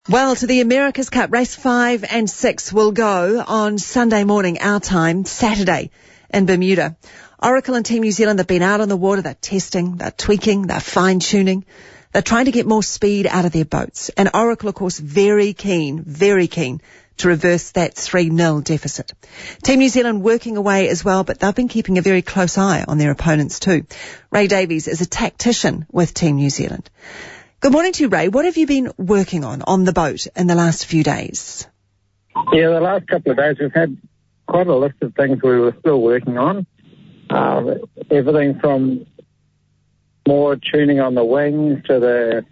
Well, to the America's Cup, race 5 and 6 will go on Sunday morning, our time, Saturday in Bermuda. Oracle and Team New Zealand have been out on the water. They're testing, they're tweaking, they're fine-tuning. They're trying to get more speed out of their boats. And Oracle, of course, very keen to reverse that 3-0 deficit. Team New Zealand working away as well, but they've been keeping a very close eye on their opponents too. Ray Davies is a tactician with Team New Zealand. Good morning to you, Ray. What have you been working on the boat in the last few days? Yeah, the last couple of days we've had quite a list of things we were still working on. Everything from more tuning on the wings to the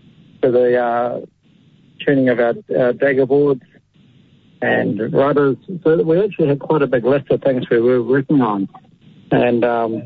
tuning of our dagger boards and rudders. So we actually had quite a big list of things we were working on. And,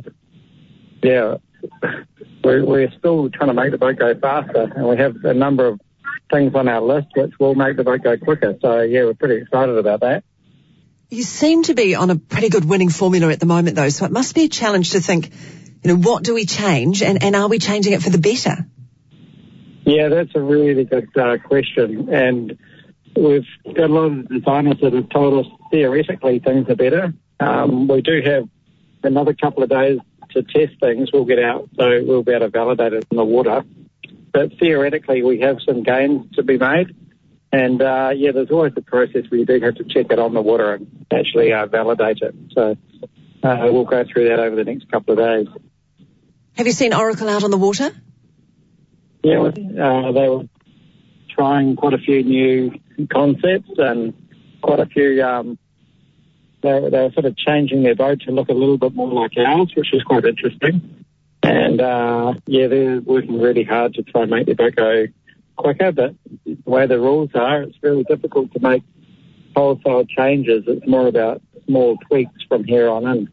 we're still trying to make the boat go faster, and we have a number of things on our list which will make the boat go quicker. So, yeah, we're pretty excited about that. You seem to be on a pretty good winning formula at the moment, though, so it must be a challenge to think, what do we change, and are we changing it for the better? Yeah, that's a really good question, and we've got a lot of designers that have told us theoretically things are better. We do have another couple of days to test things. We'll get out, so we'll be able to validate it in the water. But theoretically, we have some gains to be made. And, there's always a process where you do have to check it on the water and actually validate it. So we'll go through that over the next couple of days. Have you seen Oracle out on the water? Yeah, they were trying quite a few new concepts and quite a few... They were sort of changing their boat to look a little bit more like ours, which is quite interesting. And, they're working really hard to try and make their boat go quicker, but the way the rules are, it's really difficult to make wholesale changes. It's more about small tweaks from here on in.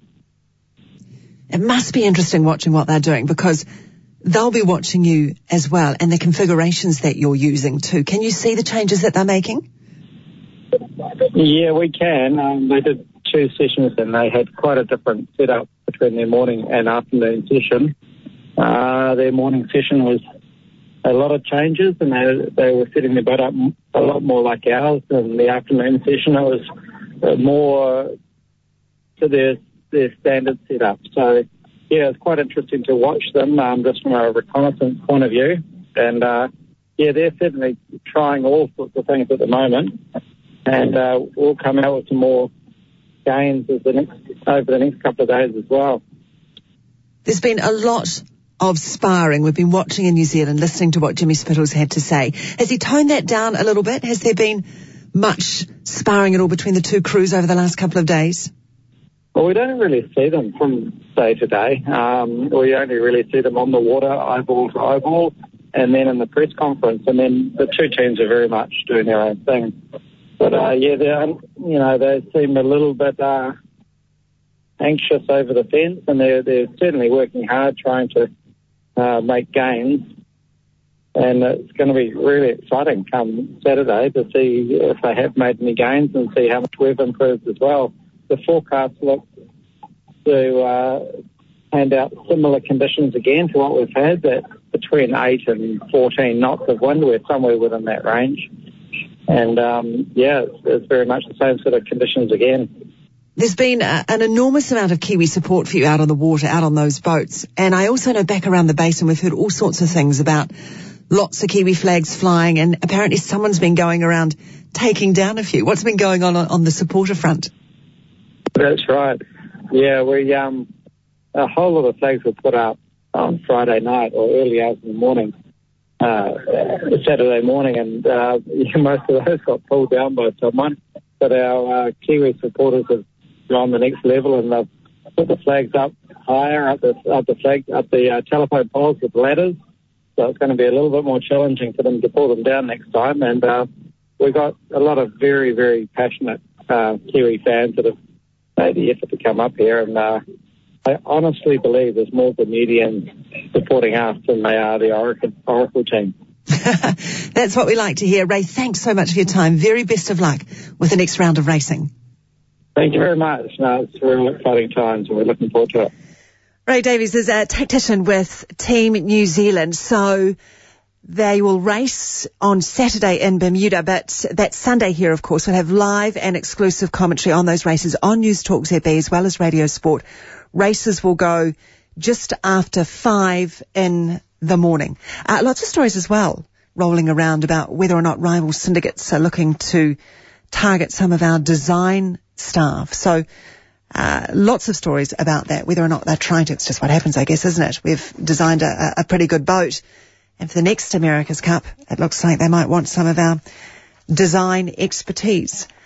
It must be interesting watching what they're doing, because they'll be watching you as well, and the configurations that you're using too. Can you see the changes that they're making? Yeah, we can. They did 2 sessions and they had quite a different setup between their morning and afternoon session. Their morning session was a lot of changes, and they were setting the boat up a lot more like ours. And the afternoon session, it was more to their standard setup. So, yeah, it's quite interesting to watch them just from a reconnaissance point of view. And, they're certainly trying all sorts of things at the moment. And we'll come out with some more gains over the next couple of days as well. There's been a lot of sparring. We've been watching in New Zealand, listening to what Jimmy Spittle's had to say. Has he toned that down a little bit? Has there been much sparring at all between the two crews over the last couple of days? Well, we don't really see them from day to day. We only really see them on the water, eyeball to eyeball, and then in the press conference. And then the two teams are very much doing their own thing. But, they seem a little bit anxious over the fence, and they're certainly working hard trying to make gains. And it's going to be really exciting come Saturday to see if they have made any gains and see how much we've improved as well. The forecast looks to hand out similar conditions again to what we've had, that between 8 and 14 knots of wind. We're somewhere within that range. And, it's very much the same sort of conditions again. There's been an enormous amount of Kiwi support for you out on the water, out on those boats. And I also know back around the basin we've heard all sorts of things about lots of Kiwi flags flying, and apparently someone's been going around taking down a few. What's been going on the supporter front? That's right. Yeah, a whole lot of flags were put up on Friday night or early hours in the morning. Saturday morning, and most of those got pulled down by someone. But our Kiwi supporters have gone the next level, and they've put the flags up higher, up the telephone poles with ladders. So it's going to be a little bit more challenging for them to pull them down next time. And we've got a lot of very, very passionate Kiwi fans that have made the effort to come up here, and I honestly believe there's more Bermudians supporting us than they are the Oracle team. That's what we like to hear. Ray, thanks so much for your time. Very best of luck with the next round of racing. Thank you very much. No, it's real exciting times, and we're looking forward to it. Ray Davies is a tactician with Team New Zealand. So They will race on Saturday in Bermuda, but that Sunday here, of course, we'll have live and exclusive commentary on those races on News Talk ZB as well as Radio Sport. Races will go just after 5 in the morning. Lots of stories as well rolling around about whether or not rival syndicates are looking to target some of our design staff. So lots of stories about that, whether or not they're trying to. It's just what happens, I guess, isn't it? We've designed a pretty good boat. And for the next America's Cup, it looks like they might want some of our design expertise.